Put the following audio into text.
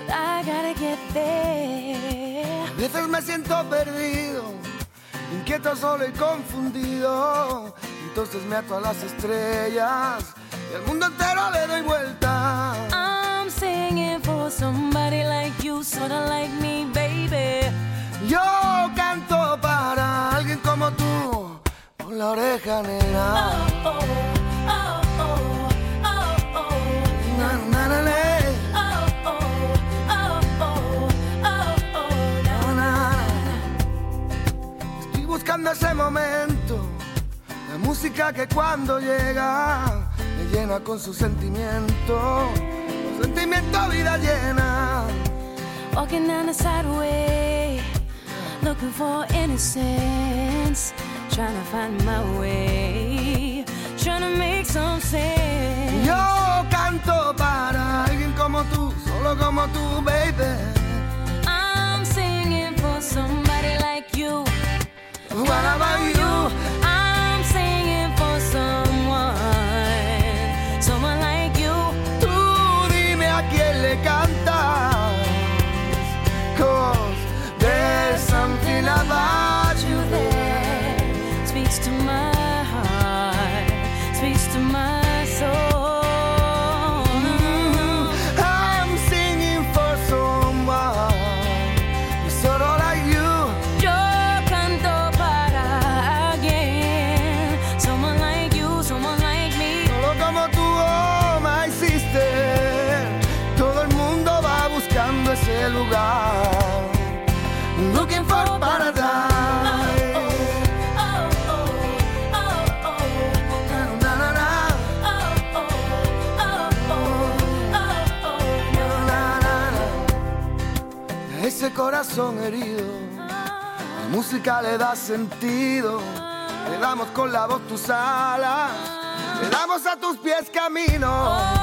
but I gotta get there. A veces me siento perdido, inquieto, solo y confundido. Entonces me ato a las estrellas y al mundo entero le doy vuelta. I'm singing for somebody like you, sorta like me, baby. Yo canto para alguien como tú, con la oreja negra. Oh, oh, oh, oh, oh, oh. Na, na, na, na. Oh, oh, oh, oh, oh, oh, na, na. Estoy buscando ese momento, la música que cuando llega me llena con su sentimiento, su sentimiento vida llena. Walking down the sideway, looking for innocence, trying to find my way, trying to make some sense. Yo canto para alguien como tú, solo como tú, baby. I'm singing for somebody like you. What about you? I'm singing for someone like you. Tú dime a quién le cantas, 'cause there's something about you there. Speaks to my heart, speaks to my soul. I'm singing for someone sort of like you. Yo canto para alguien, someone like you, someone like me. Solo como tú, oh my sister. Todo el mundo va buscando ese lugar, looking for paradise. Na, na, na. Na, na, na. A ese corazón herido, la música le da sentido. Le damos con la voz tus alas, le damos a tus pies camino.